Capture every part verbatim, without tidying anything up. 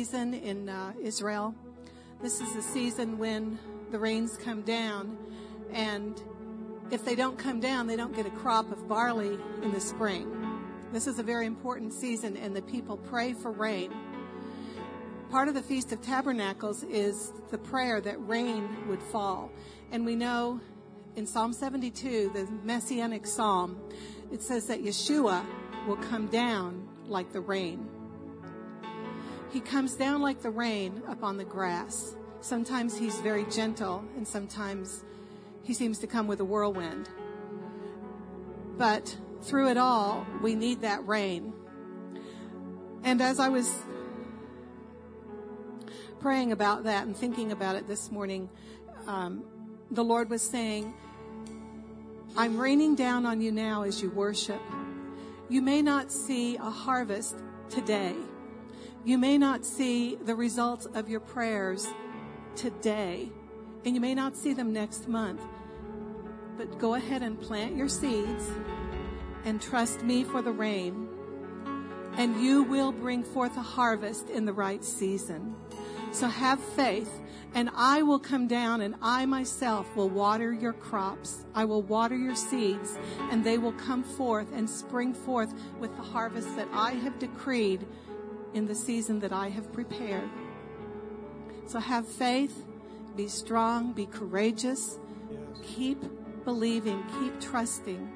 season in uh, Israel. This is the season when the rains come down, and if they don't come down, they don't get a crop of barley in the spring. This is a very important season, and the people pray for rain. Part of the Feast of Tabernacles is the prayer that rain would fall. And we know in Psalm seventy-two, the Messianic Psalm, it says that Yeshua will come down like the rain. He comes down like the rain upon the grass. Sometimes he's very gentle, and sometimes he seems to come with a whirlwind. But through it all, we need that rain. And as I was praying about that and thinking about it this morning, um, the Lord was saying, I'm raining down on you now as you worship. You may not see a harvest today. You may not see the results of your prayers today. And you may not see them next month. But go ahead and plant your seeds and trust me for the rain. And you will bring forth a harvest in the right season. So have faith, and I will come down, and I myself will water your crops. I will water your seeds, and they will come forth and spring forth with the harvest that I have decreed in the season that I have prepared. So have faith, be strong, be courageous, keep believing, keep trusting.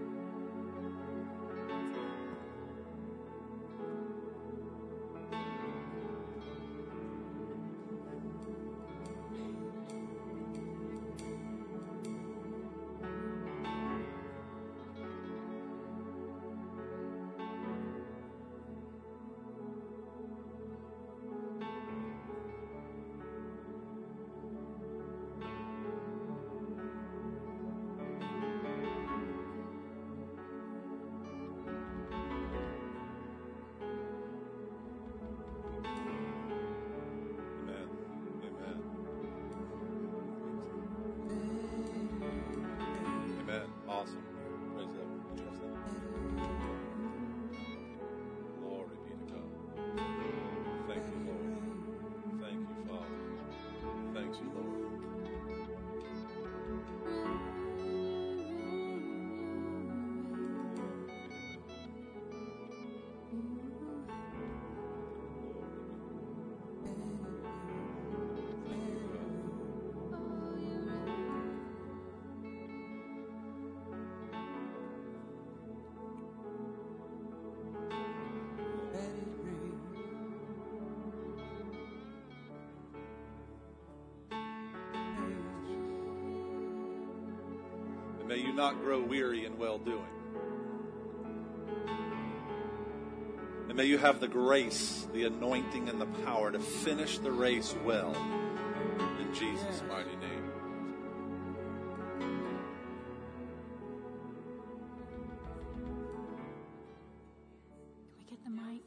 May you not grow weary in well-doing. And may you have the grace, the anointing, and the power to finish the race well. In Jesus' mighty name. Can we get the mic?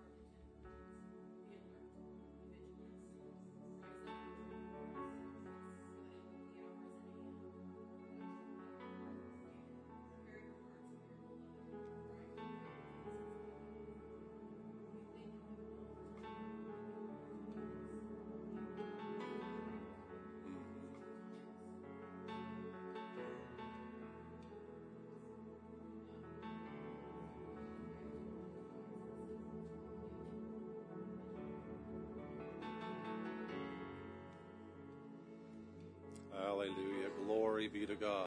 Hallelujah. Glory be to God.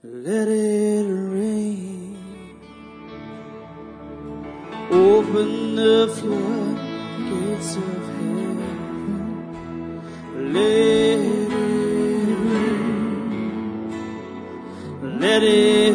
let it rain. Open the floodgates of heaven, let it rain, let it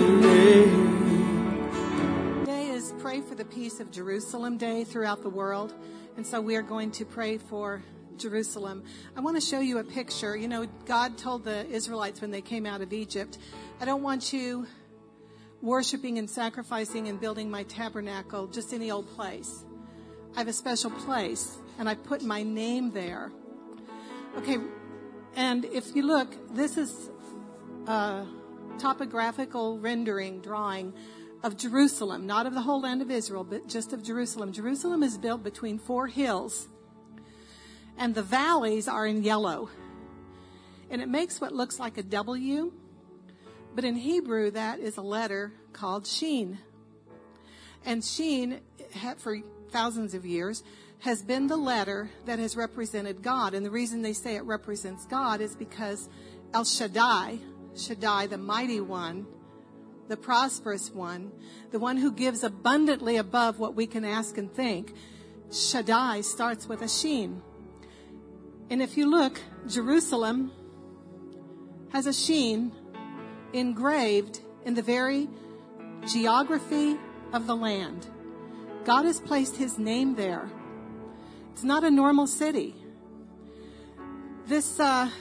rain. Today is Pray for the Peace of Jerusalem Day throughout the world, and so we are going to pray for Jerusalem. I want to show you a picture. You know, God told the Israelites when they came out of Egypt, I don't want you worshiping and sacrificing and building my tabernacle just any old place. I have a special place, and I put my name there. Okay, and if you look, this is a topographical rendering, drawing of Jerusalem, not of the whole land of Israel, but just of Jerusalem. Jerusalem is built between four hills, and the valleys are in yellow. And it makes what looks like a W, but in Hebrew, that is a letter called Shin. And Shin, for thousands of years, has been the letter that has represented God. And the reason they say it represents God is because El Shaddai, Shaddai, the mighty one, the prosperous one, the one who gives abundantly above what we can ask and think, Shaddai starts with a Shin. And if you look, Jerusalem has a Shin engraved in the very geography of the land. God has placed his name there. It's not a normal city. This uh,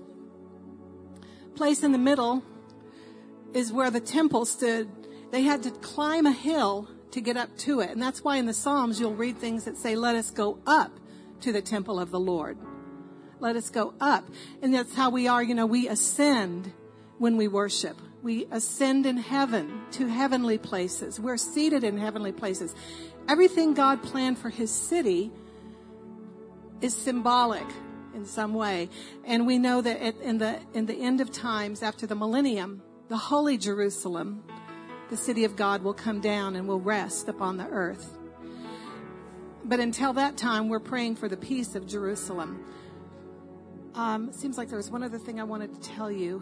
place in the middle is where the temple stood. They had to climb a hill to get up to it. And that's why in the Psalms you'll read things that say, let us go up to the temple of the Lord. Let us go up. And that's how we are, you know, we ascend when we worship. We ascend in heaven to heavenly places. We're seated in heavenly places. Everything God planned for his city is symbolic in some way. And we know that at, in the in the end of times, after the millennium, the holy Jerusalem, the city of God, will come down and will rest upon the earth. But until that time, we're praying for the peace of Jerusalem. Um, it seems like there was one other thing I wanted to tell you.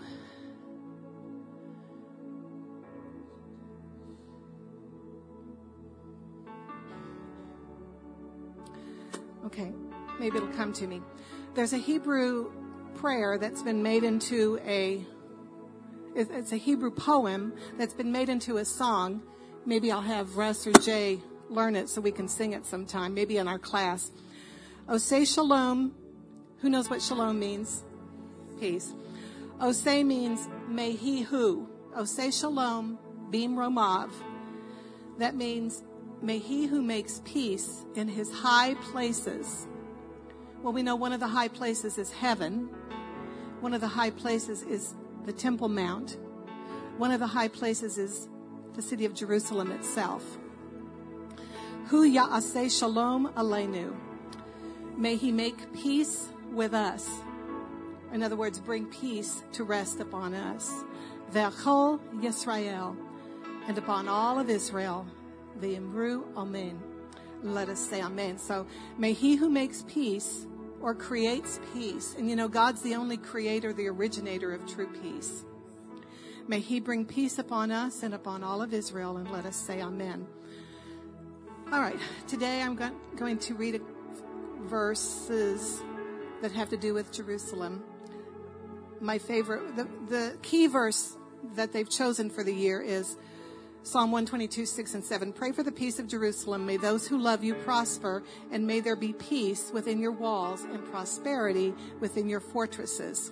Okay, maybe it'll come to me. There's a Hebrew prayer that's been made into a, it's a Hebrew poem that's been made into a song. Maybe I'll have Russ or Jay learn it so we can sing it sometime, maybe in our class. Oseh Shalom. Who knows what shalom means? Peace. Oseh means may he who. Oseh Shalom, Bim Romav. That means may he who makes peace in his high places. Well, we know one of the high places is heaven. One of the high places is the Temple Mount. One of the high places is the city of Jerusalem itself. Hu ya'aseh shalom aleinu. May he make peace with us. In other words, bring peace to rest upon us. Ve'chol Yisrael, and upon all of Israel. Ve'imru amen. Let us say amen. So may he who makes peace or creates peace, and you know, God's the only creator, the originator of true peace. May he bring peace upon us and upon all of Israel, and let us say amen. All right, today I'm go- going to read a, verses that have to do with Jerusalem. My favorite, the, the key verse that they've chosen for the year is Psalm one twenty-two, six and seven. Pray for the peace of Jerusalem. May those who love you prosper, and may there be peace within your walls and prosperity within your fortresses.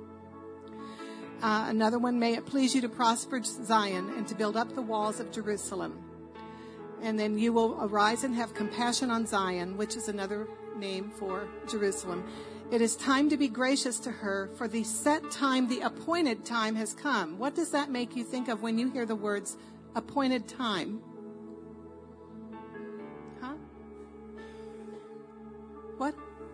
Uh, another one, may it please you to prosper Zion and to build up the walls of Jerusalem. And then you will arise and have compassion on Zion, which is another name for Jerusalem. It is time to be gracious to her, for the set time, the appointed time has come. What does that make you think of when you hear the words appointed time? Huh? What?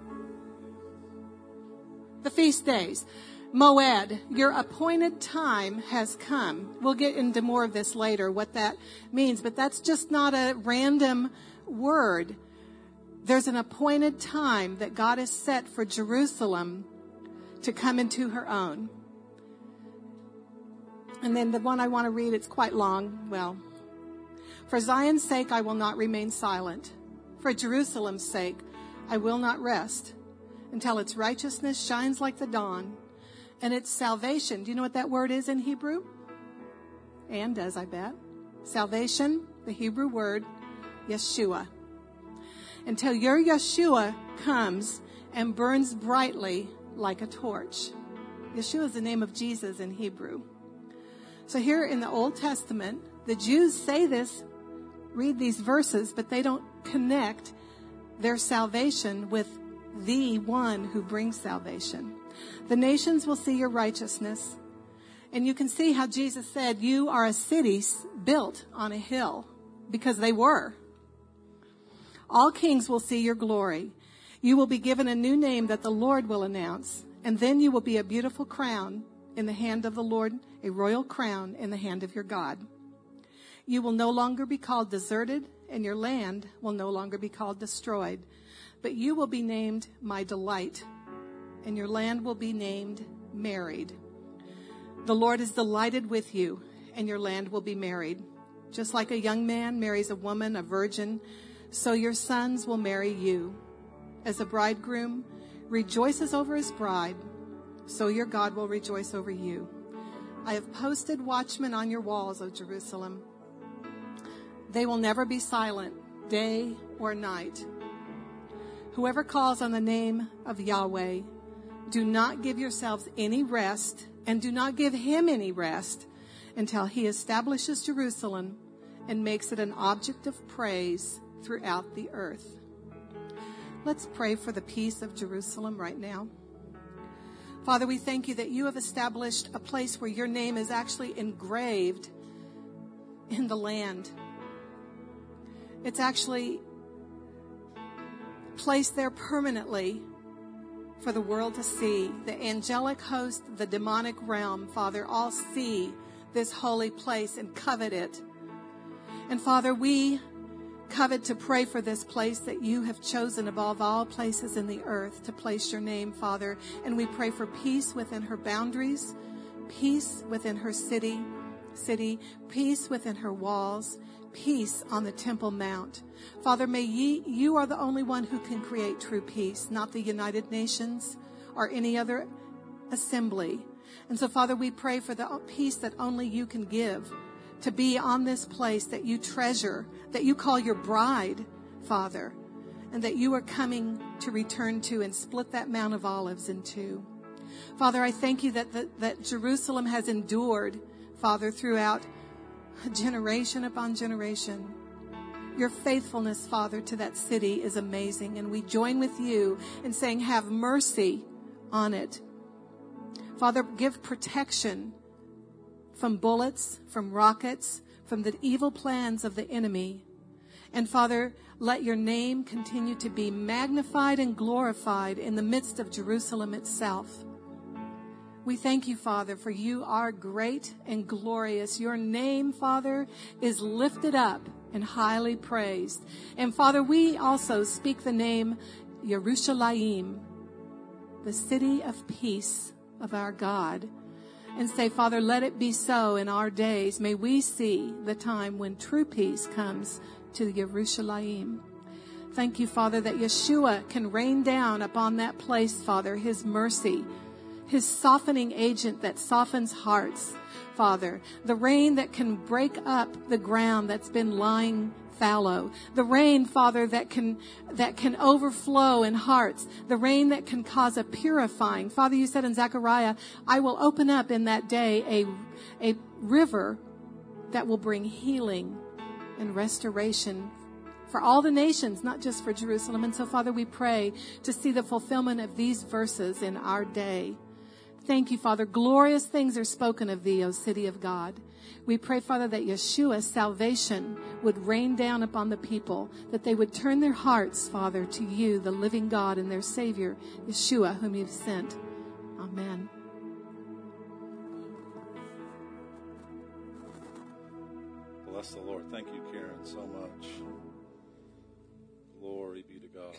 The feast days. Moed, your appointed time has come. We'll get into more of this later, what that means, but that's just not a random word. There's an appointed time that God has set for Jerusalem to come into her own. And then the one I want to read, it's quite long. Well, for Zion's sake, I will not remain silent. For Jerusalem's sake, I will not rest until its righteousness shines like the dawn and its salvation. Do you know what that word is in Hebrew? Anne does, I bet. Salvation, the Hebrew word, Yeshua. Until your Yeshua comes and burns brightly like a torch. Yeshua is the name of Jesus in Hebrew. So here in the Old Testament, the Jews say this, read these verses, but they don't connect their salvation with the one who brings salvation. The nations will see your righteousness. And you can see how Jesus said, you are a city built on a hill, because they were. All kings will see your glory. You will be given a new name that the Lord will announce. And then you will be a beautiful crown in the hand of the Lord, a royal crown in the hand of your God. You will no longer be called deserted, and your land will no longer be called destroyed. But you will be named my delight, and your land will be named married. The Lord is delighted with you, and your land will be married. Just like a young man marries a woman, a virgin, so your sons will marry you. As a bridegroom rejoices over his bride, so your God will rejoice over you. I have posted watchmen on your walls, O Jerusalem. They will never be silent, day or night. Whoever calls on the name of Yahweh, do not give yourselves any rest, and do not give him any rest until he establishes Jerusalem and makes it an object of praise throughout the earth. Let's pray for the peace of Jerusalem right now. Father, we thank you that you have established a place where your name is actually engraved in the land. It's actually placed there permanently for the world to see. The angelic host, the demonic realm, Father, all see this holy place and covet it. And Father, we covet to pray for this place that you have chosen above all places in the earth to place your name, Father. And we pray for peace within her boundaries, peace within her city, city, peace within her walls, peace on the Temple Mount. Father, may ye, you are the only one who can create true peace, not the United Nations or any other assembly. And so, Father, we pray for the peace that only you can give, to be on this place that you treasure, that you call your bride, Father, and that you are coming to return to and split that Mount of Olives in two. Father, I thank you that, the, that Jerusalem has endured, Father, throughout generation upon generation. Your faithfulness, Father, to that city is amazing, and we join with you in saying, have mercy on it. Father, give protection from bullets, from rockets, from the evil plans of the enemy. And Father, let your name continue to be magnified and glorified in the midst of Jerusalem itself. We thank you, Father, for you are great and glorious. Your name, Father, is lifted up and highly praised. And Father, we also speak the name Yerushalayim, the city of peace of our God, and say, Father, let it be so in our days. May we see the time when true peace comes to Yerushalayim. Thank you, Father, that Yeshua can rain down upon that place, Father, his mercy, his softening agent that softens hearts, Father. The rain that can break up the ground that's been lying fallow. The rain, Father, that can that can overflow in hearts. The rain that can cause a purifying. Father, you said in Zechariah, I will open up in that day a, a river that will bring healing and restoration for all the nations, not just for Jerusalem. And so, Father, we pray to see the fulfillment of these verses in our day. Thank you, Father. Glorious things are spoken of thee, O city of God. We pray, Father, that Yeshua's salvation would rain down upon the people, that they would turn their hearts, Father, to you, the living God and their Savior, Yeshua, whom you've sent. Amen. Bless the Lord. Thank you, Karen, so much. Glory be to God.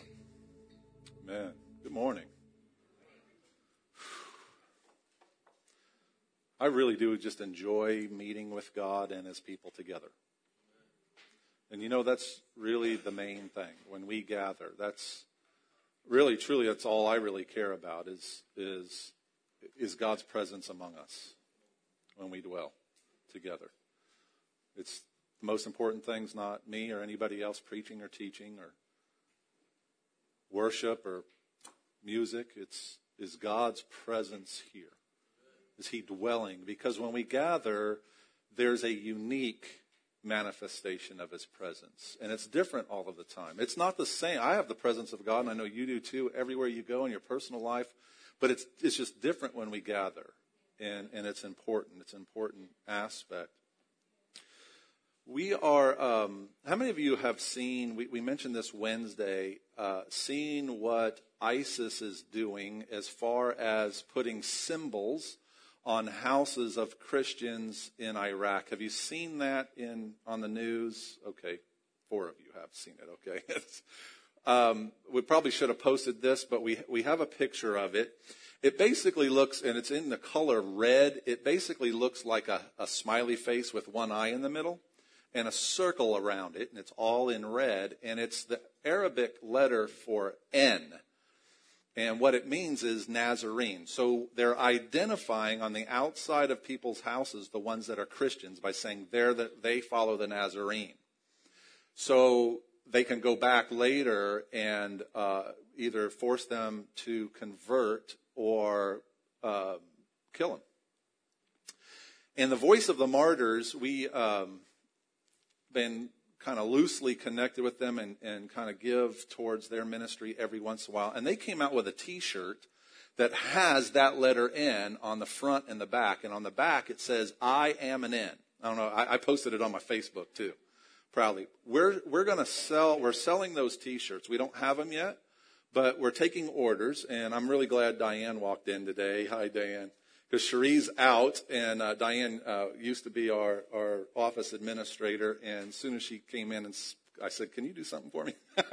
Amen. Good morning. I really do just enjoy meeting with God and his people together. And you know, that's really the main thing when we gather. That's really, truly, that's all I really care about is, is, is God's presence among us when we dwell together. It's the most important thing's not me or anybody else preaching or teaching or worship or music. It's, is God's presence here? Is he dwelling? Because when we gather, there's a unique manifestation of his presence. And it's different all of the time. It's not the same. I have the presence of God, and I know you do too, everywhere you go in your personal life. But it's it's just different when we gather. And, and it's important. It's an important aspect. We are, um, how many of you have seen, we, we mentioned this Wednesday, uh, seeing what ISIS is doing as far as putting symbols on houses of Christians in Iraq? Have you seen that in on the news? Okay, four of you have seen it, okay. um, we probably should have posted this, but we we have a picture of it. It basically looks, and it's in the color red, it basically looks like a, a smiley face with one eye in the middle and a circle around it, and it's all in red, and it's the Arabic letter for N. And what it means is Nazarene. So they're identifying on the outside of people's houses the ones that are Christians by saying they're the, they follow the Nazarene. So they can go back later and uh, either force them to convert or uh, kill them. And the Voice of the Martyrs, we um, been kind of loosely connected with them and, and kind of give towards their ministry every once in a while. And they came out with a T-shirt that has that letter N on the front and the back. And on the back it says, I am an N. I don't know. I, I posted it on my Facebook too, proudly. We're we're going to sell. We're selling those T-shirts. We don't have them yet, but we're taking orders. And I'm really glad Diane walked in today. Hi, Diane. Because Cherie's out, and uh, Diane uh, used to be our, our office administrator, and as soon as she came in, and I said, can you do something for me?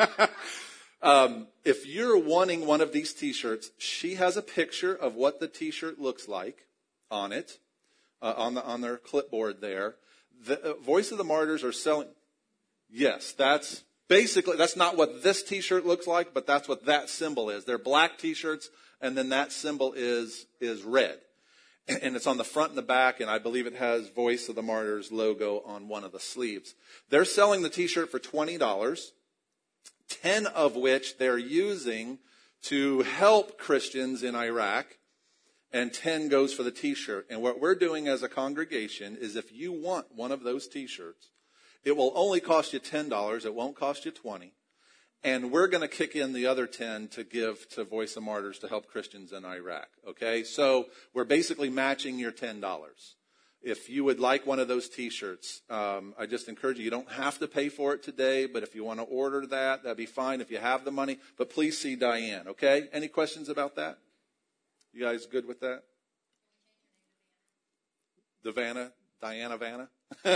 um, if you're wanting one of these T-shirts, she has a picture of what the T-shirt looks like on it, uh, on the on their clipboard there. The uh, Voice of the Martyrs are selling. Yes, that's basically, that's not what this T-shirt looks like, but that's what that symbol is. They're black T-shirts, and then that symbol is is red. And it's on the front and the back, and I believe it has Voice of the Martyrs logo on one of the sleeves. They're selling the T-shirt for twenty dollars, ten of which they're using to help Christians in Iraq, and ten goes for the T-shirt. And what we're doing as a congregation is if you want one of those T-shirts, it will only cost you ten dollars. It won't cost you twenty dollars. And we're going to kick in the other ten to give to Voice of Martyrs to help Christians in Iraq. Okay? So we're basically matching your ten dollars. If you would like one of those T-shirts, um, I just encourage you, you don't have to pay for it today, but if you want to order that, that'd be fine if you have the money. But please see Diane, okay? Any questions about that? You guys good with that? Davana, Diana Vanna?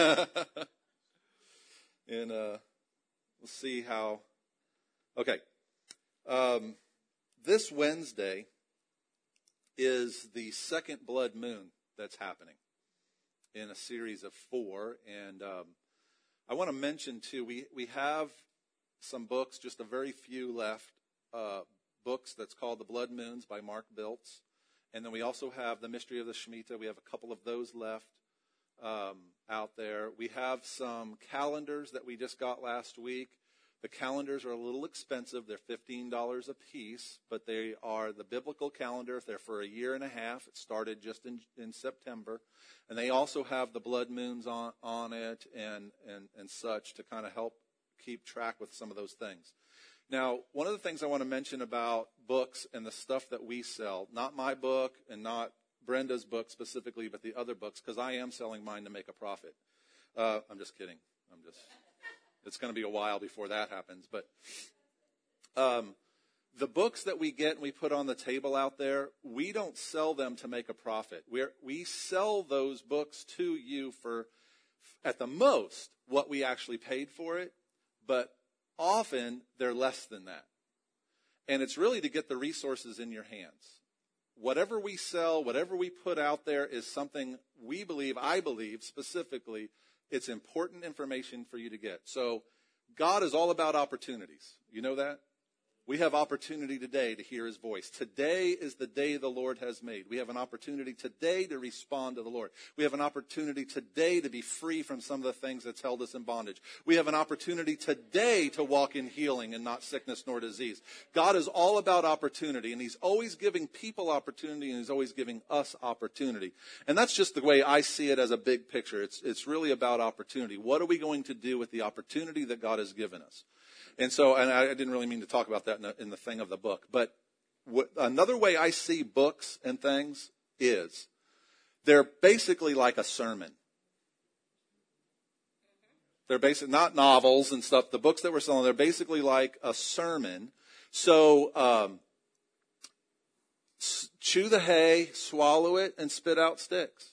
and uh, we'll see how... Okay, um, this Wednesday is the second blood moon that's happening in a series of four. And um, I want to mention, too, we, we have some books, just a very few left, uh, books that's called The Blood Moons by Mark Biltz. And then we also have The Mystery of the Shemitah. We have a couple of those left um, out there. We have some calendars that we just got last week. The calendars are a little expensive. They're fifteen dollars a piece, but they are the biblical calendar. They're for a year and a half. It started just in, in September. And they also have the blood moons on, on it and, and, and such to kind of help keep track with some of those things. Now, one of the things I want to mention about books and the stuff that we sell, not my book and not Brenda's book specifically, but the other books, because I am selling mine to make a profit. Uh, I'm just kidding. I'm just... It's going to be a while before that happens. But um, the books that we get and we put on the table out there, we don't sell them to make a profit. We're, we sell those books to you for, at the most, what we actually paid for it. But often, they're less than that. And it's really to get the resources in your hands. whatever we sell, whatever we put out there is something we believe, I believe specifically, it's important information for you to get. So God is all about opportunities. You know that? We have opportunity today to hear his voice. Today is the day the Lord has made. We have an opportunity today to respond to the Lord. We have an opportunity today to be free from some of the things that's held us in bondage. We have an opportunity today to walk in healing and not sickness nor disease. God is all about opportunity, and he's always giving people opportunity, and he's always giving us opportunity. And that's just the way I see it as a big picture. It's, it's really about opportunity. What are we going to do with the opportunity that God has given us? And so, and I didn't really mean to talk about that in the, in the thing of the book, but what, another way I see books and things is they're basically like a sermon. They're basically not novels and stuff. The books that we're selling, they're basically like a sermon. So um, chew the hay, swallow it, and spit out sticks.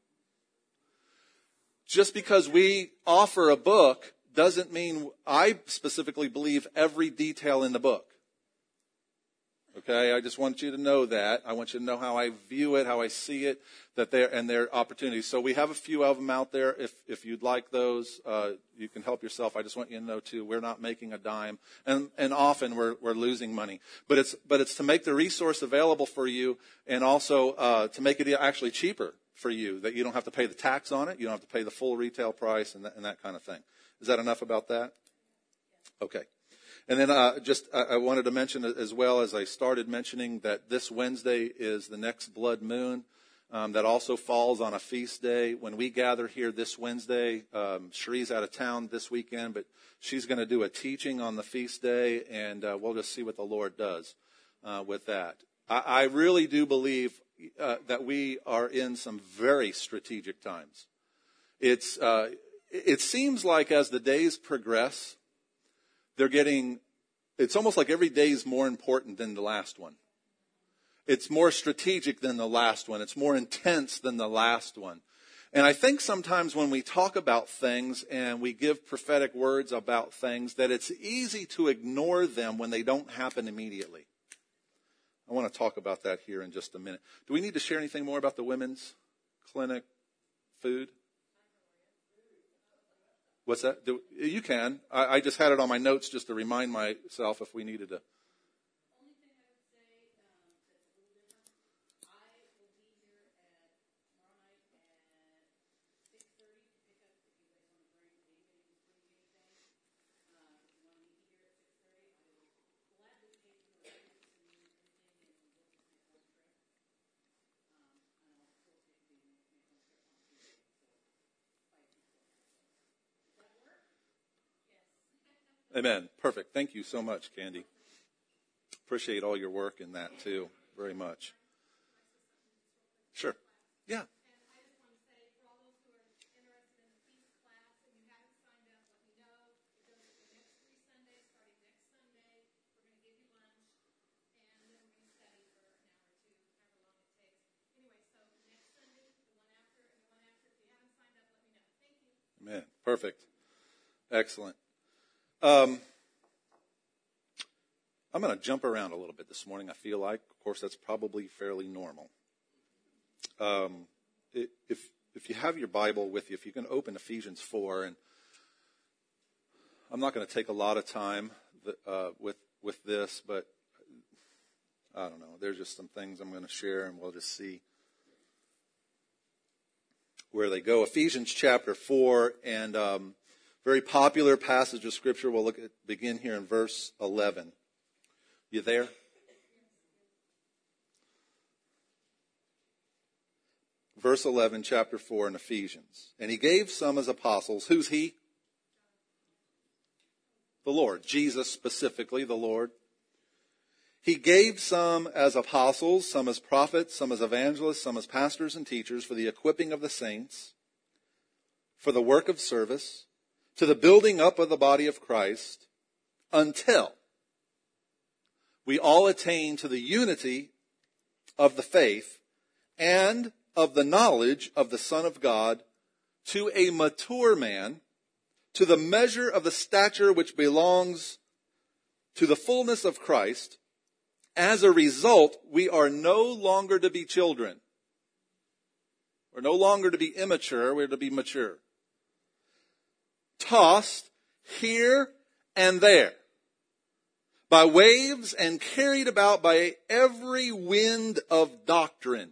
Just because we offer a book doesn't mean I specifically believe every detail in the book. Okay, I just want you to know that. I want you to know how I view it, how I see it, that they're and their opportunities. So we have a few of them out there. If if you'd like those, uh, you can help yourself. I just want you to know too, we're not making a dime, and and often we're we're losing money. But it's but it's to make the resource available for you, and also uh, to make it actually cheaper for you, that you don't have to pay the tax on it, you don't have to pay the full retail price, and that, and that kind of thing. Is that enough about that? Okay. And then uh, just I, I wanted to mention as well, as I started mentioning, that this Wednesday is the next blood moon. Um, that also falls on a feast day. When we gather here this Wednesday, um, Cherie's out of town this weekend, but she's going to do a teaching on the feast day, and uh, we'll just see what the Lord does uh, with that. I, I really do believe uh, that we are in some very strategic times. It's uh, It seems like as the days progress, they're getting, it's almost like every day is more important than the last one. It's more strategic than the last one. It's more intense than the last one. And I think sometimes when we talk about things and we give prophetic words about things, that it's easy to ignore them when they don't happen immediately. I want to talk about that here in just a minute. Do we need to share anything more about the women's clinic food? What's that? Do, you can. I, I just had it on my notes just to remind myself if we needed to. Only thing I would say um, that's a little different. I will be here at tomorrow night at six thirty to pick up if you guys want to bring anything, bring anything. Uh, if you want to meet me here at six thirty, I will gladly pay for the rates and everything, and we'll just make one trip. Um, and I'll facilitate the make one trip on Tuesday. So, five people. Amen. Perfect. Thank you so much, Candy. Appreciate all your work in that, too, very much. Sure. Yeah. And I just want to say, for all those who are interested in the feast class and you haven't signed up, let me know. It goes for the next three Sundays, starting next Sunday. We're going to give you lunch, and then we're going to study for an hour or two, however long it takes. Anyway, so next Sunday, the one after, and the one after. If you haven't signed up, let me know. Thank you. Amen. Perfect. Excellent. Um, I'm going to jump around a little bit this morning, I feel like. Of course, that's probably fairly normal. Um, if if you have your Bible with you, if you can open Ephesians four, and I'm not going to take a lot of time uh, with with this, but I don't know. There's just some things I'm going to share, and we'll just see where they go. Ephesians chapter four, and um, very popular passage of Scripture. We'll look at begin here in verse eleven. You there? Verse eleven, chapter four in Ephesians. And he gave some as apostles. Who's he? The Lord. Jesus specifically, the Lord. He gave some as apostles, some as prophets, some as evangelists, some as pastors and teachers for the equipping of the saints, for the work of service, to the building up of the body of Christ, until we all attain to the unity of the faith and of the knowledge of the Son of God, to a mature man, to the measure of the stature which belongs to the fullness of Christ, As a result, we are no longer to be children. We're no longer to be immature, we're to be mature. Tossed here and there by waves and carried about by every wind of doctrine.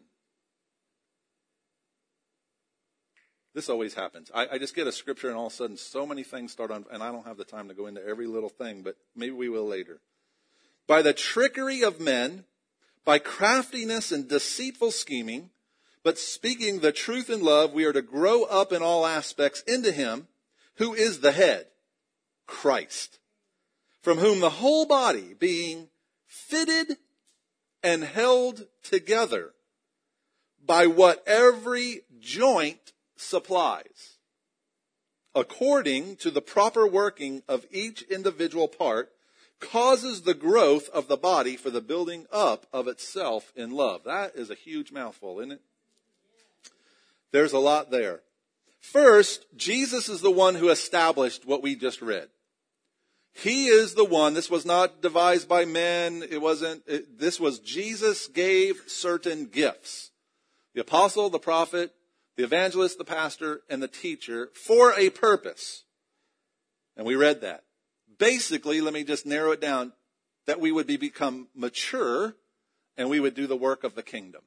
This always happens. I, I just get a scripture and all of a sudden so many things start on, and I don't have the time to go into every little thing, but maybe we will later. By the trickery of men, by craftiness and deceitful scheming, but speaking the truth in love, we are to grow up in all aspects into him who is the head, Christ, from whom the whole body being fitted and held together by what every joint supplies, according to the proper working of each individual part, causes the growth of the body for the building up of itself in love. That is a huge mouthful, isn't it? There's a lot there. First, Jesus is the one who established what we just read. He is the one. This was not devised by men. It wasn't. It, this was Jesus gave certain gifts. The apostle, the prophet, the evangelist, the pastor, and the teacher for a purpose. And we read that. Basically, let me just narrow it down, that we would be become mature and we would do the work of the kingdom.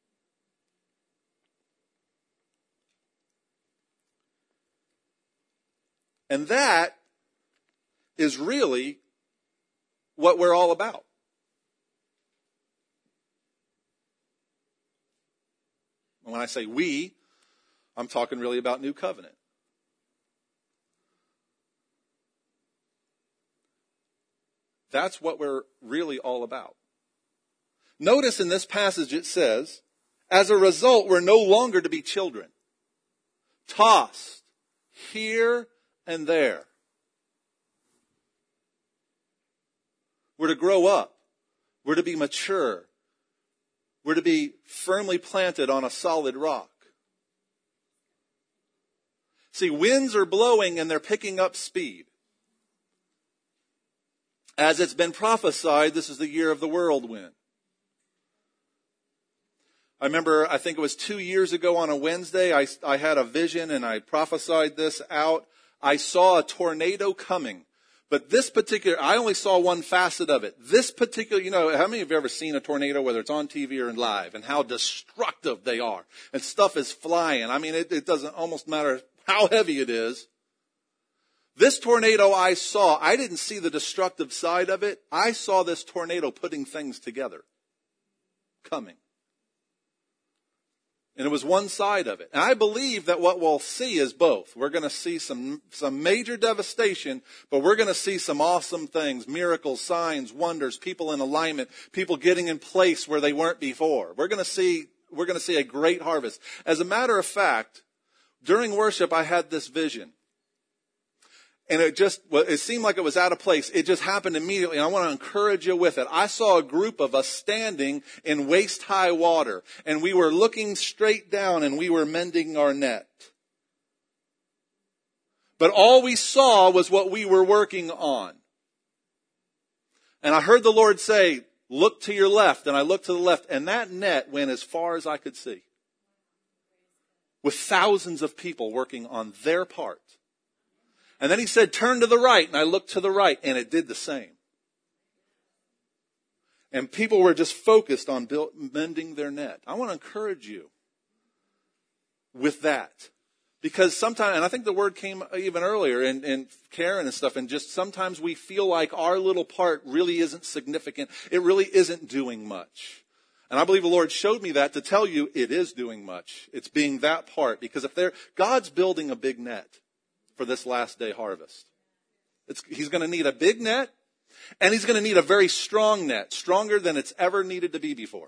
And that is really what we're all about. And when I say we, I'm talking really about New Covenant. That's what we're really all about. Notice in this passage it says, as a result, we're no longer to be children, tossed here and there. We're to grow up. We're to be mature. We're to be firmly planted on a solid rock. See, winds are blowing and they're picking up speed. As it's been prophesied, this is the year of the whirlwind. I remember, I think it was two years ago on a Wednesday, I, I had a vision and I prophesied this out. I saw a tornado coming. But this particular, I only saw one facet of it. This particular, you know, how many of you have ever seen a tornado, whether it's on T V or in live, and how destructive they are? And stuff is flying. I mean, it, it doesn't almost matter how heavy it is. This tornado I saw, I didn't see the destructive side of it. I saw this tornado putting things together, coming. And it was one side of it. And I believe that what we'll see is both. We're going to see some, some major devastation, but we're going to see some awesome things, miracles, signs, wonders, people in alignment, people getting in place where they weren't before. We're going to see, we're going to see a great harvest. As a matter of fact, during worship, I had this vision. And it just, it seemed like it was out of place. It just happened immediately. And I want to encourage you with it. I saw a group of us standing in waist-high water. And we were looking straight down and we were mending our net. But all we saw was what we were working on. And I heard the Lord say, look to your left. And I looked to the left. And that net went as far as I could see. With thousands of people working on their part. And then he said, turn to the right. And I looked to the right, and it did the same. And people were just focused on build, mending their net. I want to encourage you with that. Because sometimes, and I think the word came even earlier in, in Karen and stuff, and just sometimes we feel like our little part really isn't significant. It really isn't doing much. And I believe the Lord showed me that to tell you it is doing much. It's being that part. Because if they're, God's building a big net for this last day harvest. It's, he's going to need a big net, and he's going to need a very strong net, stronger than it's ever needed to be before.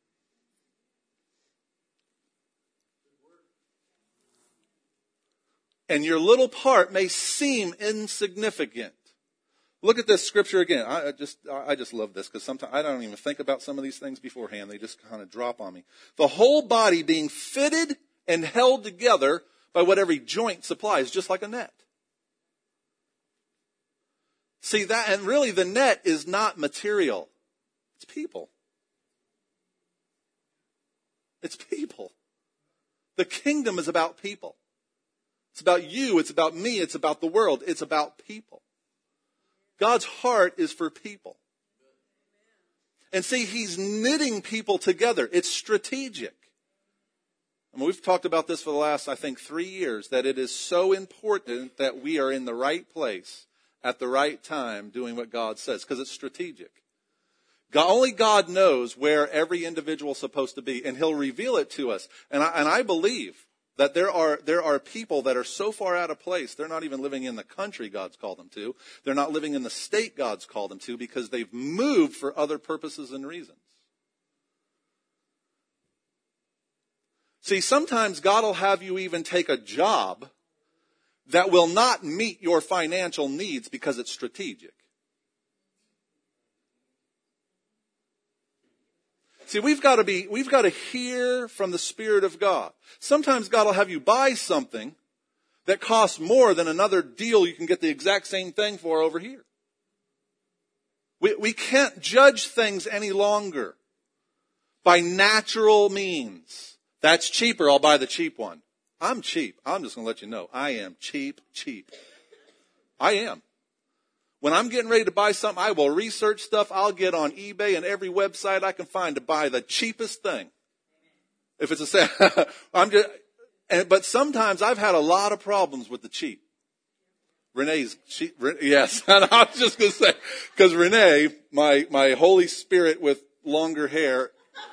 And your little part may seem insignificant. Look at this scripture again. I just, I just love this because sometimes I don't even think about some of these things beforehand. They just kind of drop on me. The whole body being fitted and held together by what every joint supplies, just like a net. See that, and really the net is not material. It's people. It's people. The kingdom is about people. It's about you. It's about me. It's about the world. It's about people. God's heart is for people. And see, he's knitting people together. It's strategic. I mean, we've talked about this for the last, I think, three years, that it is so important that we are in the right place at the right time doing what God says, because it's strategic. God, only God knows where every individual is supposed to be, and he'll reveal it to us. And I, and I believe that there are, there are people that are so far out of place, they're not even living in the country God's called them to. They're not living in the state God's called them to because they've moved for other purposes and reasons. See, sometimes God will have you even take a job that will not meet your financial needs because it's strategic. See, we've got to be, we've got to hear from the Spirit of God. Sometimes God will have you buy something that costs more than another deal you can get the exact same thing for over here. We, we can't judge things any longer by natural means. That's cheaper, I'll buy the cheap one. I'm cheap. I'm just going to let you know. I am cheap, cheap. I am. When I'm getting ready to buy something, I will research stuff. I'll get on eBay and every website I can find to buy the cheapest thing. If it's a sale, I'm just, and, but sometimes I've had a lot of problems with the cheap. Renee's cheap, yes. And I was just going to say, because Renee, my, my Holy Spirit with longer hair,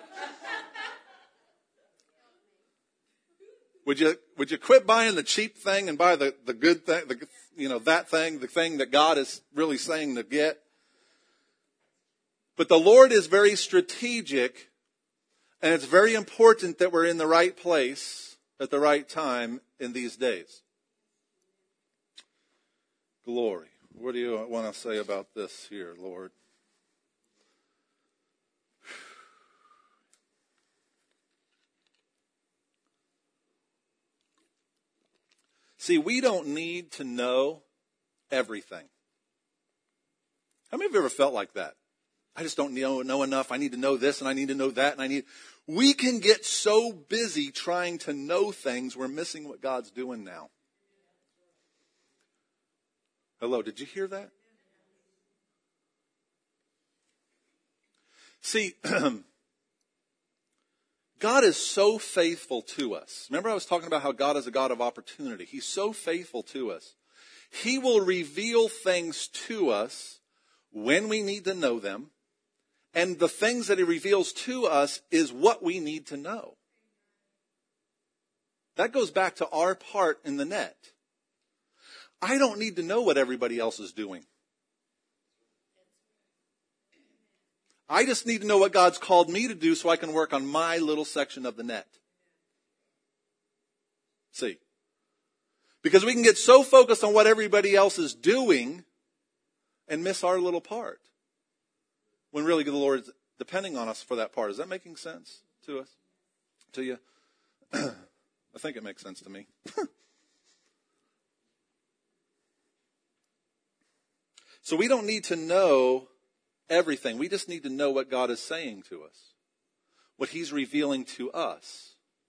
would you, would you quit buying the cheap thing and buy the, the good thing, the, you know, that thing, the thing that God is really saying to get? But the Lord is very strategic, and it's very important that we're in the right place at the right time in these days. Glory. What do you want to say about this here, Lord? See, we don't need to know everything. How many of you ever felt like that? I just don't know, know enough. I need to know this and I need to know that and I need... We can get so busy trying to know things, we're missing what God's doing now. Hello, did you hear that? See, God is so faithful to us. Remember I was talking about how God is a God of opportunity. He's so faithful to us. He will reveal things to us when we need to know them. And the things that he reveals to us is what we need to know. That goes back to our part in the net. I don't need to know what everybody else is doing. I just need to know what God's called me to do so I can work on my little section of the net. See? Because we can get so focused on what everybody else is doing and miss our little part. When really the Lord is depending on us for that part. Is that making sense to us? To you? I think it makes sense to me. So we don't need to know everything. We just need to know what God is saying to us. What he's revealing to us.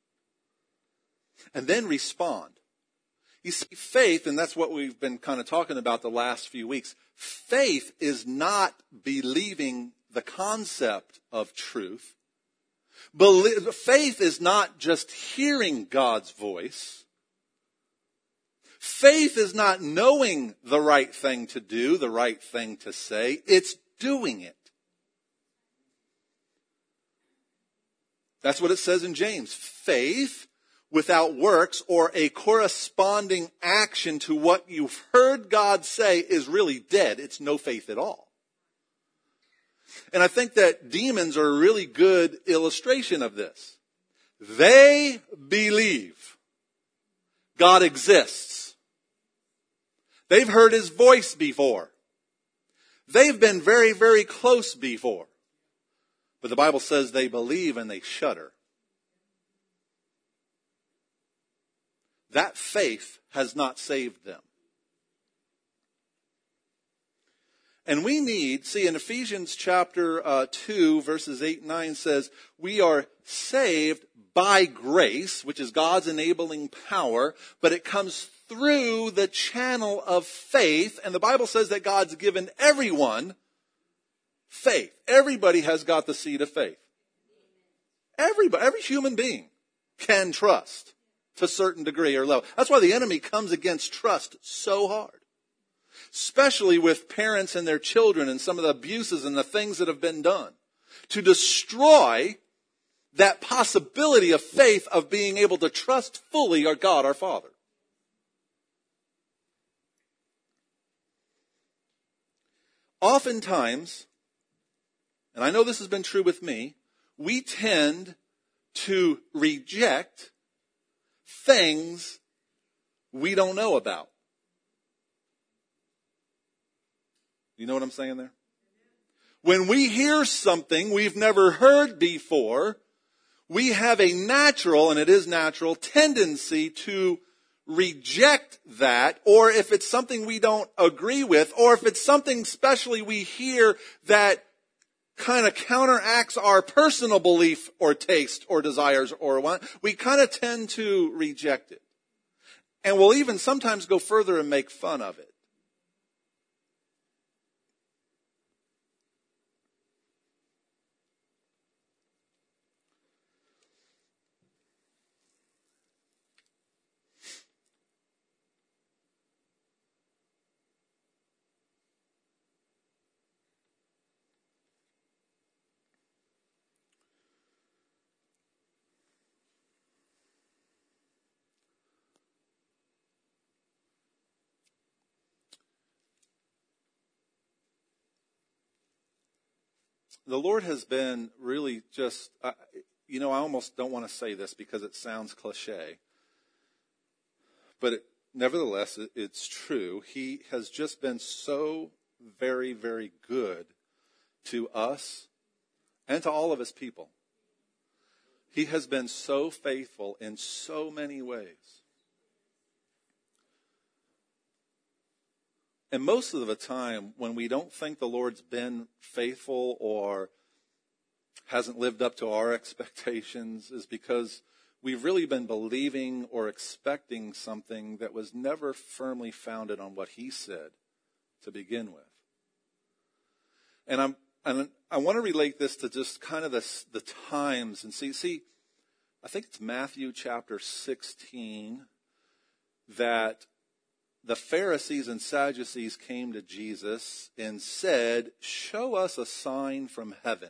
And then respond. You see, faith, and that's what we've been kind of talking about the last few weeks. Faith is not believing the concept of truth. Believe, faith is not just hearing God's voice. Faith is not knowing the right thing to do, the right thing to say. It's doing it. That's what it says in James. Faith without works or a corresponding action to what you've heard God say is really dead. It's no faith at all. And I think that demons are a really good illustration of this. They believe God exists. They've heard his voice before. They've been very, very close before. But the Bible says they believe and they shudder. That faith has not saved them. And we need, see, in Ephesians chapter uh, two, verses eight and nine says, we are saved by grace, which is God's enabling power, but it comes through the channel of faith. And the Bible says that God's given everyone faith. Everybody has got the seed of faith. Everybody, every human being can trust to a certain degree or level. That's why the enemy comes against trust so hard. Especially with parents and their children and some of the abuses and the things that have been done. To destroy that possibility of faith of being able to trust fully our God, our Father. Oftentimes, and I know this has been true with me, we tend to reject things we don't know about. You know what I'm saying there? When we hear something we've never heard before, we have a natural, and it is natural, tendency to reject that, or if it's something we don't agree with, or if it's something especially we hear that kind of counteracts our personal belief or taste or desires or want, we kind of tend to reject it. And we'll even sometimes go further and make fun of it. The Lord has been really just, uh, you know, I almost don't want to say this because it sounds cliche. But it, nevertheless, it, it's true. He has just been so very, very good to us and to all of his people. He has been so faithful in so many ways. And most of the time, when we don't think the Lord's been faithful or hasn't lived up to our expectations is because we've really been believing or expecting something that was never firmly founded on what he said to begin with. And I'm and I want to relate this to just kind of this, the times and see, see, I think it's Matthew chapter sixteen that the Pharisees and Sadducees came to Jesus and said, show us a sign from heaven.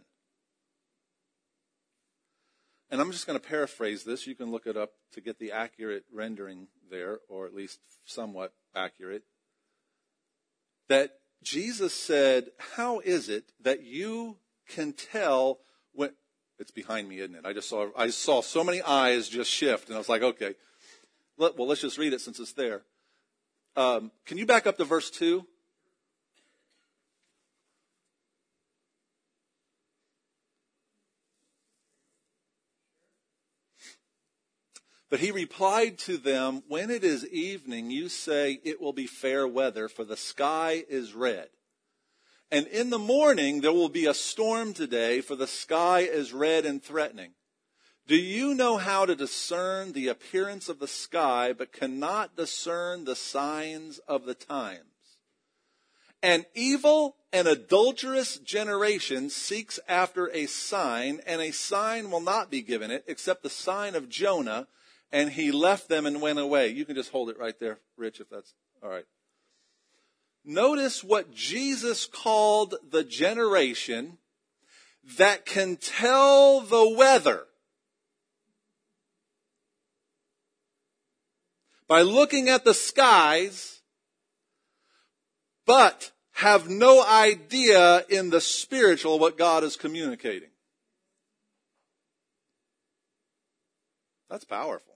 And I'm just going to paraphrase this. You can look it up to get the accurate rendering there, or at least somewhat accurate. That Jesus said, how is it that you can tell when... It's behind me, isn't it? I just saw I saw so many eyes just shift, and I was like, okay, let, well, let's just read it since it's there. Um, can you back up to verse two? But he replied to them, when it is evening, you say it will be fair weather, for the sky is red. And in the morning there will be a storm today, for the sky is red and threatening. Do you know how to discern the appearance of the sky, but cannot discern the signs of the times? An evil and adulterous generation seeks after a sign, and a sign will not be given it, except the sign of Jonah, and he left them and went away. You can just hold it right there, Rich, if that's all right. Notice what Jesus called the generation that can tell the weather by looking at the skies, but have no idea in the spiritual what God is communicating. That's powerful.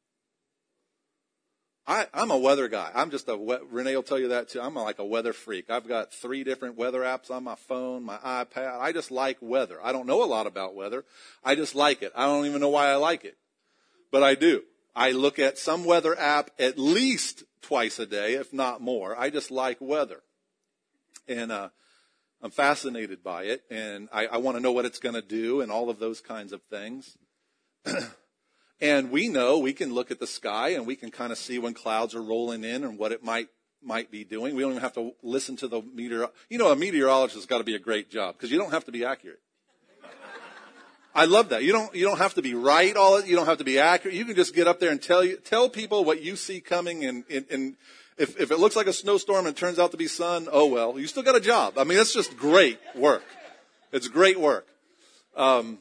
I, I'm a weather guy. I'm just a, Renee will tell you that too. I'm like a weather freak. I've got three different weather apps on my phone, my iPad. I just like weather. I don't know a lot about weather. I just like it. I don't even know why I like it, but I do. I look at some weather app at least twice a day, if not more. I just like weather. And, uh, I'm fascinated by it, and I, I want to know what it's going to do and all of those kinds of things. And we know, we can look at the sky and we can kind of see when clouds are rolling in and what it might might be doing. We don't even have to listen to the meteor. You know, a meteorologist has got to be a great job because you don't have to be accurate. I love that. You don't you don't have to be right all you don't have to be accurate. You can just get up there and tell you tell people what you see coming, and, and, and if if it looks like a snowstorm and it turns out to be sun, oh well, you still got a job. I mean, it's just great work. It's great work. Um,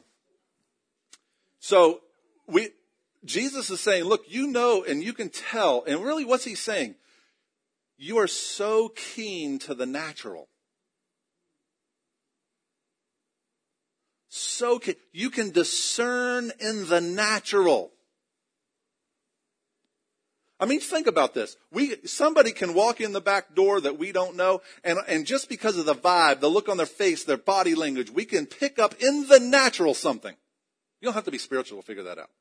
so we Jesus is saying, look, you know, and you can tell, and really what's he saying? You are so keen to the natural. So keen. You can discern in the natural. I mean, think about this. We somebody can walk in the back door that we don't know, and, and just because of the vibe, the look on their face, their body language, we can pick up in the natural something. You don't have to be spiritual to figure that out.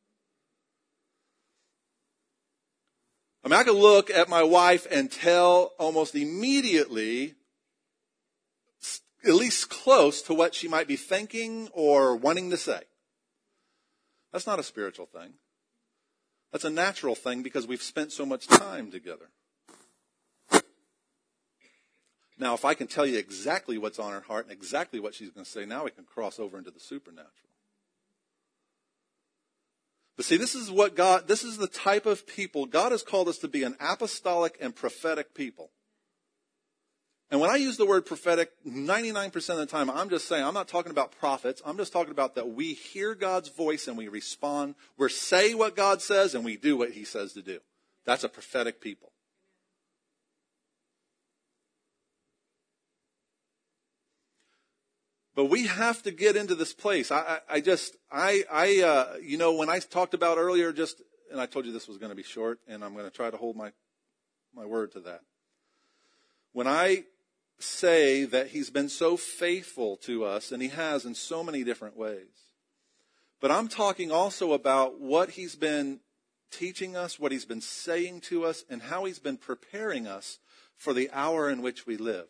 I mean, I can look at my wife and tell almost immediately, at least close to what she might be thinking or wanting to say. That's not a spiritual thing. That's a natural thing because we've spent so much time together. Now, if I can tell you exactly what's on her heart and exactly what she's going to say, now we can cross over into the supernatural. But see, this is what God, this is the type of people, God has called us to be an apostolic and prophetic people. And when I use the word prophetic, ninety-nine percent of the time, I'm just saying, I'm not talking about prophets. I'm just talking about that we hear God's voice and we respond. We say what God says and we do what he says to do. That's a prophetic people. But we have to get into this place. I, I, I just, I, I, uh, you know, when I talked about earlier, just, and I told you this was going to be short, and I'm going to try to hold my, my word to that. When I say that he's been so faithful to us, and he has in so many different ways, but I'm talking also about what he's been teaching us, what he's been saying to us, and how he's been preparing us for the hour in which we live.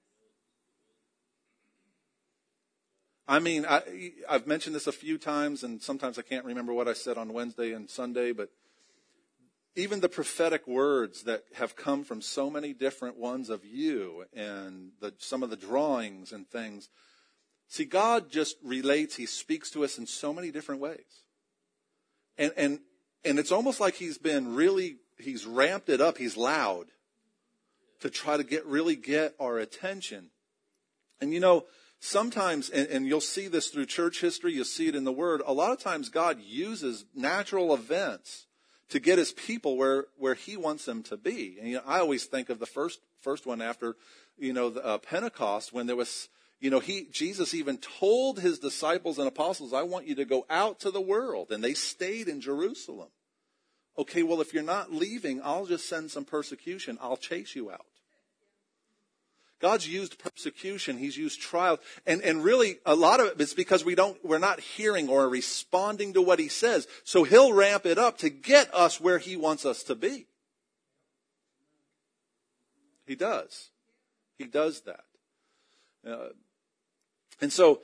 I mean, I, I've mentioned this a few times, and sometimes I can't remember what I said on Wednesday and Sunday, but even the prophetic words that have come from so many different ones of you and the, some of the drawings and things. See, God just relates, he speaks to us in so many different ways. And, and, and it's almost like he's been really, he's ramped it up, he's loud to try to get, really get our attention. And you know, sometimes, and, and you'll see this through church history, you'll see it in the Word, a lot of times God uses natural events to get his people where, where he wants them to be. And you know, I always think of the first first one after, you know, the, uh, Pentecost, when there was, you know, he Jesus even told his disciples and apostles, I want you to go out to the world. And they stayed in Jerusalem. Okay, well, if you're not leaving, I'll just send some persecution. I'll chase you out. God's used persecution. He's used trials. And, and really, a lot of it is because we don't, we're not hearing or responding to what he says. So he'll ramp it up to get us where he wants us to be. He does. He does that. Uh, and so,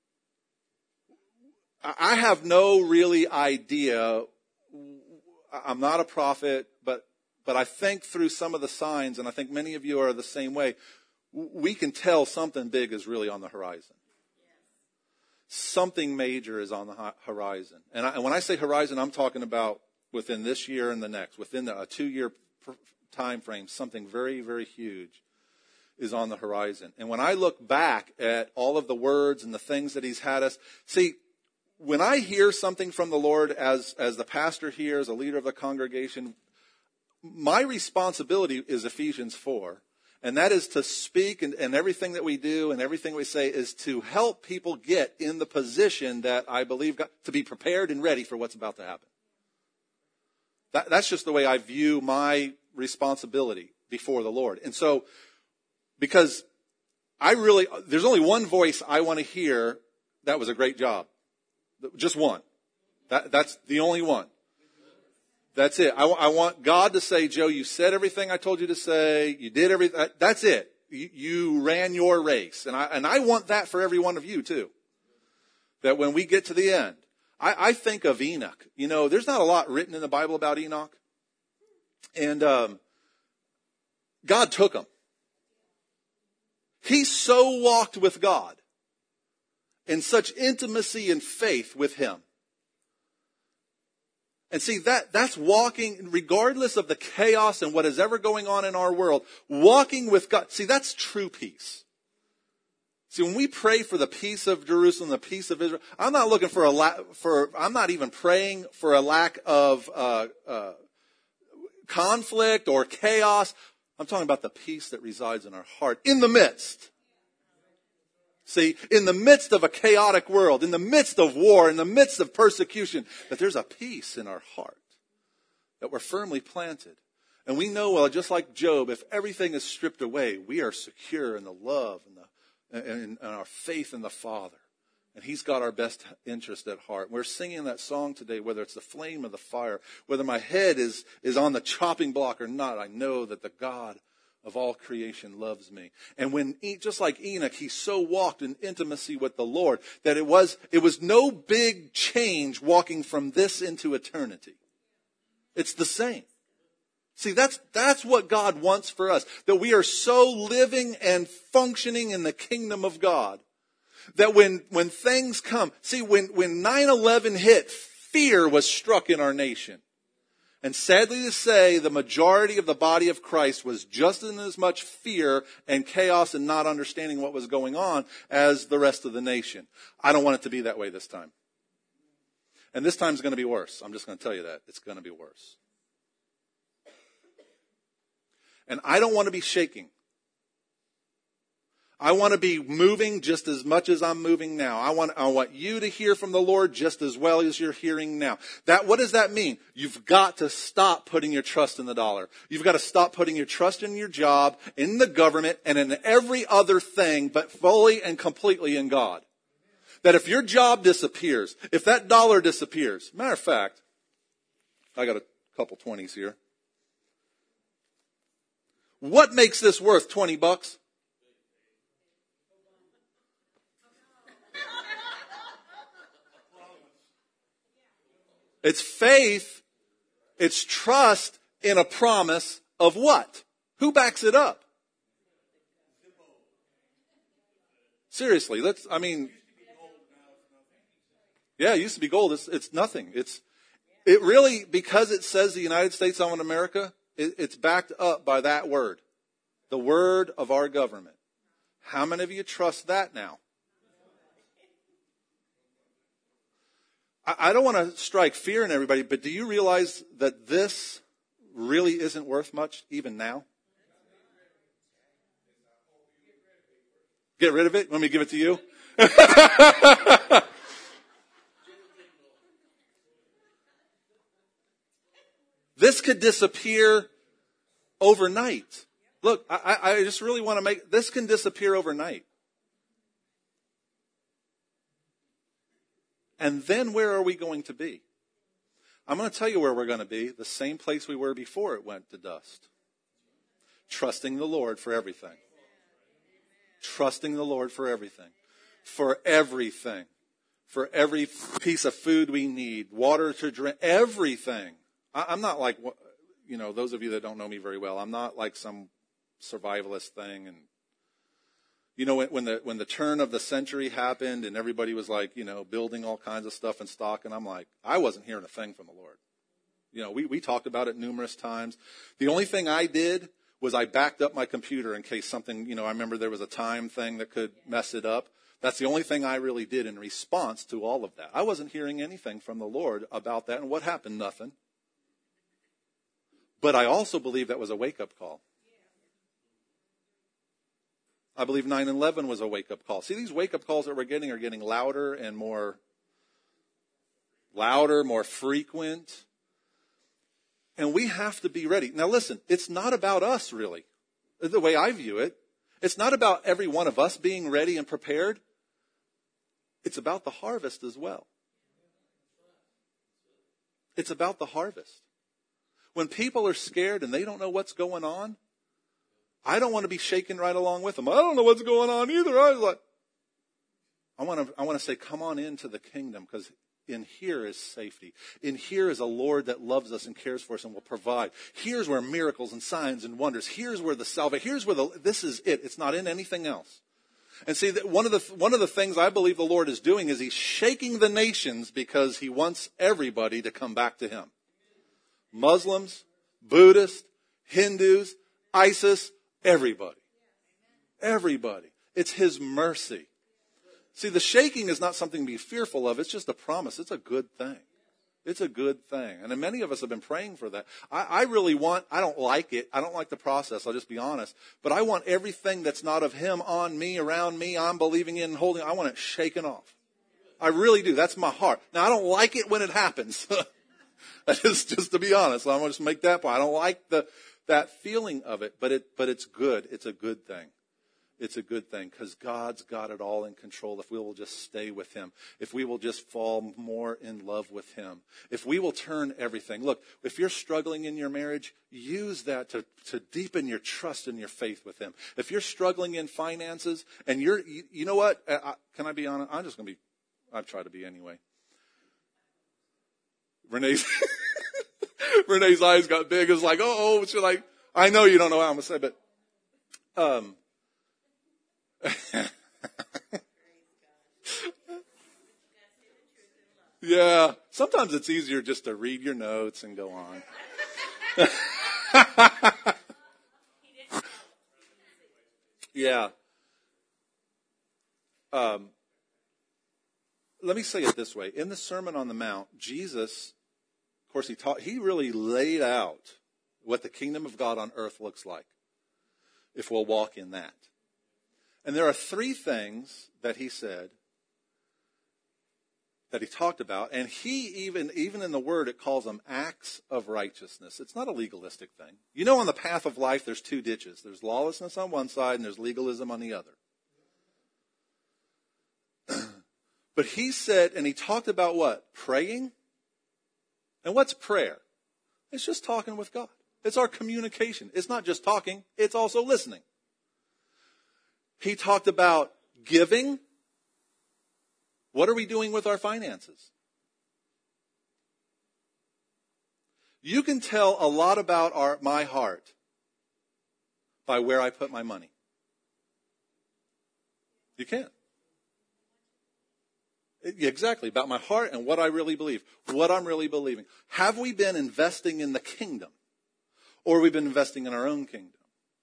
I have no really idea. I'm not a prophet, but, but I think through some of the signs, and I think many of you are the same way, we can tell something big is really on the horizon. Something major is on the horizon. And, I, and when I say horizon, I'm talking about within this year and the next, within the, a two-year time frame, something very, very huge is on the horizon. And when I look back at all of the words and the things that he's had us, see, when I hear something from the Lord as, as the pastor here, as a leader of the congregation, my responsibility is Ephesians four. And that is to speak, and, and everything that we do and everything we say is to help people get in the position that I believe God, to be prepared and ready for what's about to happen. That, that's just the way I view my responsibility before the Lord. And so, because I really, there's only one voice I want to hear, that was a great job. Just one. That, that's the only one. That's it. I, I want God to say, Joe, you said everything I told you to say. You did everything. That's it. you, you ran your race. And I, and I want that for every one of you too. That when we get to the end, I, I think of Enoch. You know, there's not a lot written in the Bible about Enoch. And um, God took him. He so walked with God in such intimacy and faith with him. And see, that that's walking, regardless of the chaos and what is ever going on in our world, walking with God. See, that's true peace. See, when we pray for the peace of Jerusalem, the peace of Israel, I'm not looking for a la- for. I'm not even praying for a lack of uh, uh, conflict or chaos. I'm talking about the peace that resides in our heart in the midst. See, in the midst of a chaotic world, in the midst of war, in the midst of persecution, that there's a peace in our heart, that we're firmly planted. And we know, well, just like Job, if everything is stripped away, we are secure in the love and, the, and, and our faith in the Father. And He's got our best interest at heart. We're singing that song today, whether it's the flame or the fire, whether my head is, is on the chopping block or not, I know that the God of all creation loves me. And when, just like Enoch, he so walked in intimacy with the Lord that it was, it was no big change walking from this into eternity. It's the same. See, that's, that's what God wants for us. That we are so living and functioning in the kingdom of God that when, when things come, see, when, when nine eleven hit, fear was struck in our nation. And sadly to say, the majority of the body of Christ was just in as much fear and chaos and not understanding what was going on as the rest of the nation. I don't want it to be that way this time. And this time is going to be worse. I'm just going to tell you that. It's going to be worse. And I don't want to be shaking. I want to be moving just as much as I'm moving now. I want, I want you to hear from the Lord just as well as you're hearing now. That, what does that mean? You've got to stop putting your trust in the dollar. You've got to stop putting your trust in your job, in the government, and in every other thing, but fully and completely in God. That if your job disappears, if that dollar disappears, matter of fact, I got a couple twenties here. What makes this worth twenty bucks? It's faith, it's trust in a promise of what? Who backs it up? Seriously, let's, I mean, yeah, it used to be gold. It's, it's nothing. It's, it really, because it says the United States of America, it, it's backed up by that word. The word of our government. How many of you trust that now? I don't want to strike fear in everybody, but do you realize that this really isn't worth much even now? Get rid of it? Want me to give it to you? This could disappear overnight. Look, I, I just really want to make, this can disappear overnight. And then where are we going to be? I'm going to tell you where we're going to be. The same place we were before it went to dust. Trusting the Lord for everything. Trusting the Lord for everything. For everything. For every piece of food we need. Water to drink. Everything. I'm not like, you know, those of you that don't know me very well, I'm not like some survivalist thing. And you know, when, when the when the turn of the century happened and everybody was like, you know, building all kinds of stuff in stock, and I'm like, I wasn't hearing a thing from the Lord. You know, we, we talked about it numerous times. The only thing I did was I backed up my computer in case something, you know, I remember there was a time thing that could mess it up. That's the only thing I really did in response to all of that. I wasn't hearing anything from the Lord about that. And what happened? Nothing. But I also believe that was a wake-up call. I believe nine eleven was a wake-up call. See, these wake-up calls that we're getting are getting louder and more louder, more frequent. And we have to be ready. Now listen, it's not about us really, the way I view it. It's not about every one of us being ready and prepared. It's about the harvest as well. It's about the harvest. When people are scared and they don't know what's going on, I don't want to be shaken right along with them. I don't know what's going on either. I was like, I want to, I want to say, come on into the kingdom, because in here is safety. In here is a Lord that loves us and cares for us and will provide. Here's where miracles and signs and wonders. Here's where the salvation, here's where the, this is it. It's not in anything else. And see, that one of the, one of the things I believe the Lord is doing is he's shaking the nations because he wants everybody to come back to him. Muslims, Buddhists, Hindus, ISIS, everybody. Everybody. It's his mercy. See, the shaking is not something to be fearful of. It's just a promise. It's a good thing. It's a good thing. And many of us have been praying for that. I, I really want, I don't like it. I don't like the process. I'll just be honest. But I want everything that's not of him on me, around me, I'm believing in and holding. I want it shaken off. I really do. That's my heart. Now, I don't like it when it happens. just, just to be honest. I'm going to just make that point. I don't like the, that feeling of it, but it, but it's good. It's a good thing. It's a good thing because God's got it all in control if we will just stay with him, if we will just fall more in love with him, if we will turn everything. Look, if you're struggling in your marriage, use that to, to deepen your trust and your faith with him. If you're struggling in finances and you're, you, you know what, I, can I be honest? I'm just going to be, I've tried to be anyway. Renee's, Renee's eyes got big. It's like, oh, oh, she's like, I know you don't know how I'm going to say, but, um, yeah, sometimes it's easier just to read your notes and go on. yeah. Um, let me say it this way. In the Sermon on the Mount, Jesus, of course, he taught, he really laid out what the kingdom of God on earth looks like if we'll walk in that. And there are three things that he said, that he talked about, and he even, even in the word, it calls them acts of righteousness. It's not a legalistic thing. You know, on the path of life, there's two ditches. There's lawlessness on one side, and there's legalism on the other. But he said, and he talked about what? Praying. And what's prayer? It's just talking with God. It's our communication. It's not just talking, it's also listening. He talked about giving. What are we doing with our finances? You can tell a lot about our, my heart by where I put my money. You can. Exactly, about my heart and what I really believe, what I'm really believing. Have we been investing in the kingdom, or have we been investing in our own kingdom?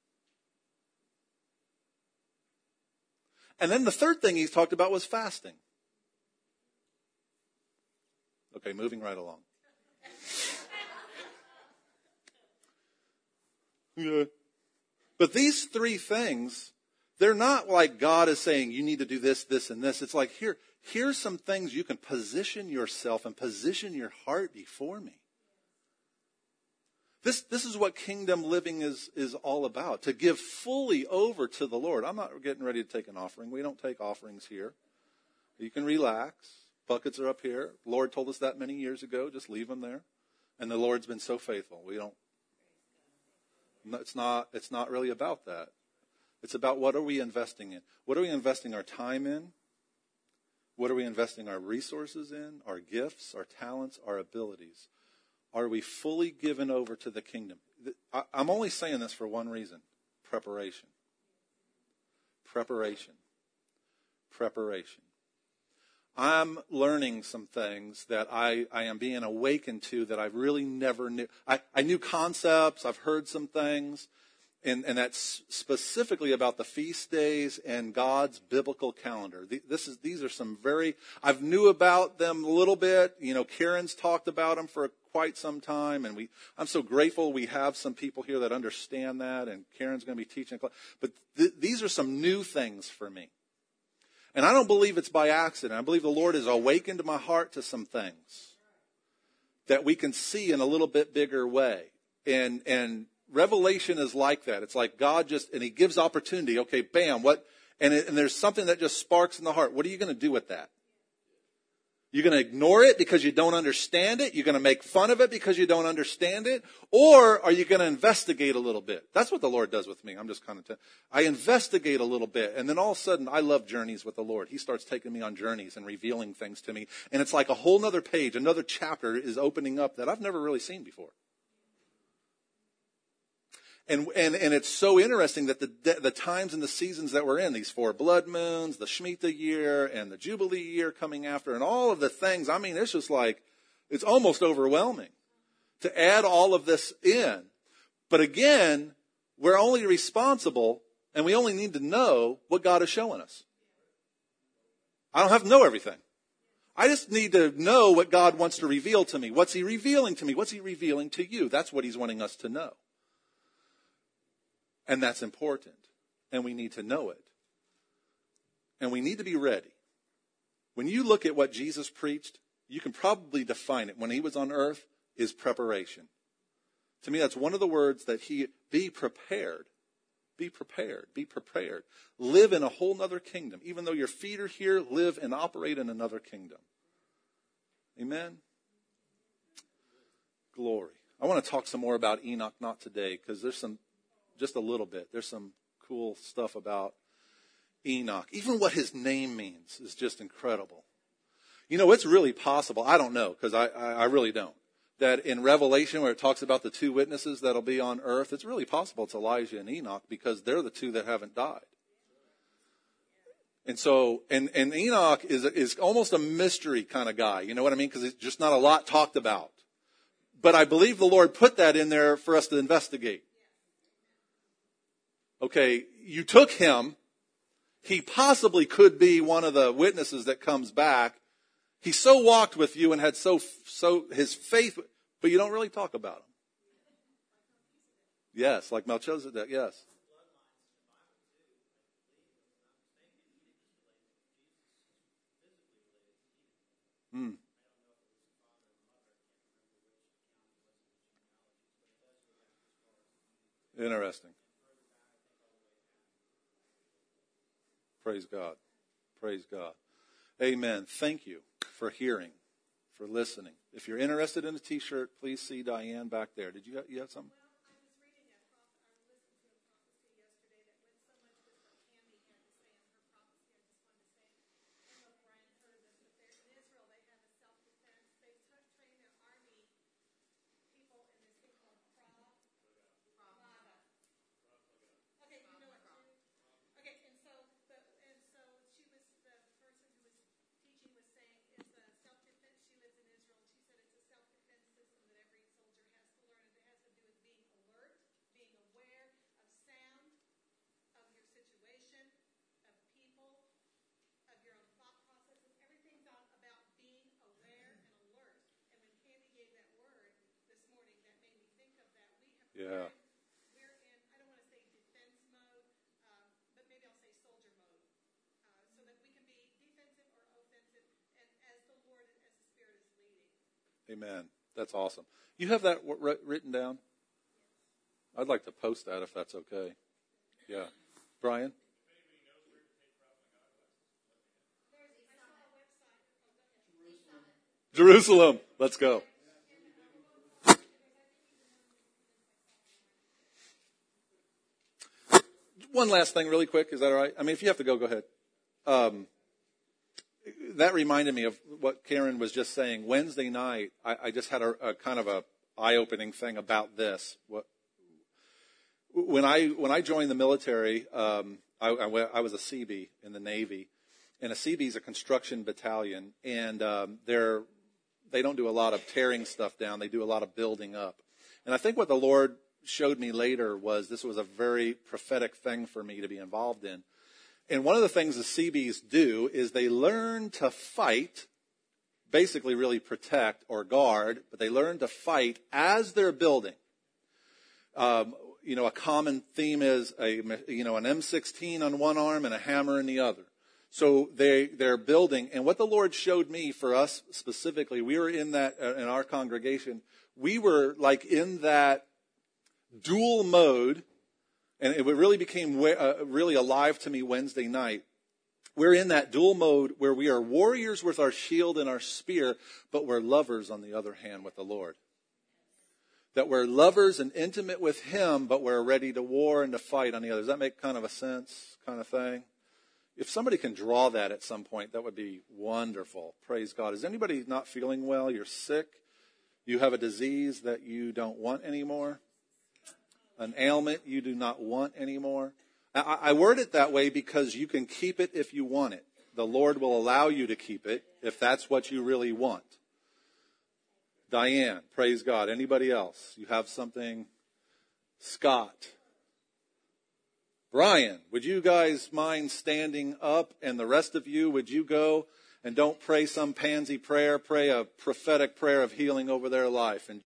And then the third thing he talked about was fasting. Okay, moving right along. Yeah. But these three things, they're not like God is saying you need to do this, this, and this. It's like, here, here's some things you can position yourself and position your heart before me. This, this is what kingdom living is, is all about, to give fully over to the Lord. I'm not getting ready to take an offering. We don't take offerings here. You can relax. Buckets are up here. The Lord told us that many years ago. Just leave them there. And the Lord's been so faithful. We don't, it's not, it's not really about that. It's about what are we investing in? What are we investing our time in? What are we investing our resources in? Our gifts, our talents, our abilities? Are we fully given over to the kingdom? I'm only saying this for one reason. Preparation. Preparation. Preparation. I'm learning some things that I, I am being awakened to that I really never knew. I, I knew concepts. I've heard some things. And, and that's specifically about the feast days and God's biblical calendar. This is, these are some very, I've knew about them a little bit. You know, Karen's talked about them for quite some time. And we, I'm so grateful we have some people here that understand that. And Karen's going to be teaching. But th- these are some new things for me. And I don't believe it's by accident. I believe the Lord has awakened my heart to some things that we can see in a little bit bigger way. And, and, Revelation is like that. It's like God just, and he gives opportunity. Okay, bam, what, and, it, and there's something that just sparks in the heart. What are you going to do with that? You're going to ignore it because you don't understand it. You're going to make fun of it because you don't understand it. Or are you going to investigate a little bit? That's what the Lord does with me. I'm just kind of, t- I investigate a little bit. And then all of a sudden, I love journeys with the Lord. He starts taking me on journeys and revealing things to me. And it's like a whole nother page, another chapter is opening up that I've never really seen before. And, and, and it's so interesting that the, the times and the seasons that we're in, these four blood moons, the Shemitah year and the Jubilee year coming after, and all of the things, I mean, it's just like, it's almost overwhelming to add all of this in. But again, we're only responsible and we only need to know what God is showing us. I don't have to know everything. I just need to know what God wants to reveal to me. What's he revealing to me? What's he revealing to you? That's what he's wanting us to know. And that's important. And we need to know it. And we need to be ready. When you look at what Jesus preached, you can probably define it. When he was on earth, is preparation. To me, that's one of the words that he, be prepared. Be prepared. Be prepared. Live in a whole nother kingdom. Even though your feet are here, live and operate in another kingdom. Amen? Glory. I want to talk some more about Enoch, not today, because there's some Just a little bit. There's some cool stuff about Enoch. Even what his name means is just incredible. You know, it's really possible. I don't know, because I, I, I really don't. That in Revelation, where it talks about the two witnesses that'll be on earth, it's really possible it's Elijah and Enoch, because they're the two that haven't died. And so, and, and Enoch is, is almost a mystery kind of guy. You know what I mean? Because it's just not a lot talked about. But I believe the Lord put that in there for us to investigate. Okay, you took him. He possibly could be one of the witnesses that comes back. He so walked with you and had so, so his faith, but you don't really talk about him. Yes, like Melchizedek, yes. Hmm. Interesting. Praise God. Praise God. Amen. Thank you for hearing, for listening. If you're interested in a t-shirt, please see Diane back there. Did you have, you have something? Yeah. We're in, I don't want to say defense mode, um, but maybe I'll say soldier mode, uh, so that we can be defensive or offensive and as the Lord, as the Spirit is leading. Amen. That's awesome. You have that w- written down? I'd like to post that if that's okay. Yeah. Brian? Jerusalem. Let's go. One last thing really quick. Is that all right? I mean, if you have to go, go ahead. Um, that reminded me of what Karen was just saying. Wednesday night, I, I just had a, a kind of a eye-opening thing about this. What, when I when I joined the military, um, I, I, I was a C B in the Navy, and a C B is a construction battalion, and um, they're they don't do a lot of tearing stuff down. They do a lot of building up. And I think what the Lord showed me later was this was a very prophetic thing for me to be involved in. And one of the things the C Bs do is they learn to fight, basically really protect or guard, but they learn to fight as they're building. Um, you know, a common theme is a you know an M sixteen on one arm and a hammer in the other. So they they're building, and what the Lord showed me for us specifically, we were in that uh, in our congregation, we were like in that dual mode, and it really became uh, really alive to me Wednesday night, we're in that dual mode where we are warriors with our shield and our spear, but we're lovers on the other hand with the Lord. That we're lovers and intimate with him, but we're ready to war and to fight on the other. Does that make kind of a sense kind of thing? If somebody can draw that at some point, that would be wonderful. Praise God. Is anybody not feeling well? You're sick? You have a disease that you don't want anymore? An ailment you do not want anymore? I, I word it that way because you can keep it if you want it. The Lord will allow you to keep it if that's what you really want. Diane, praise God. Anybody else? You have something? Scott. Brian, would you guys mind standing up? And the rest of you, would you go and don't pray some pansy prayer, pray a prophetic prayer of healing over their life. And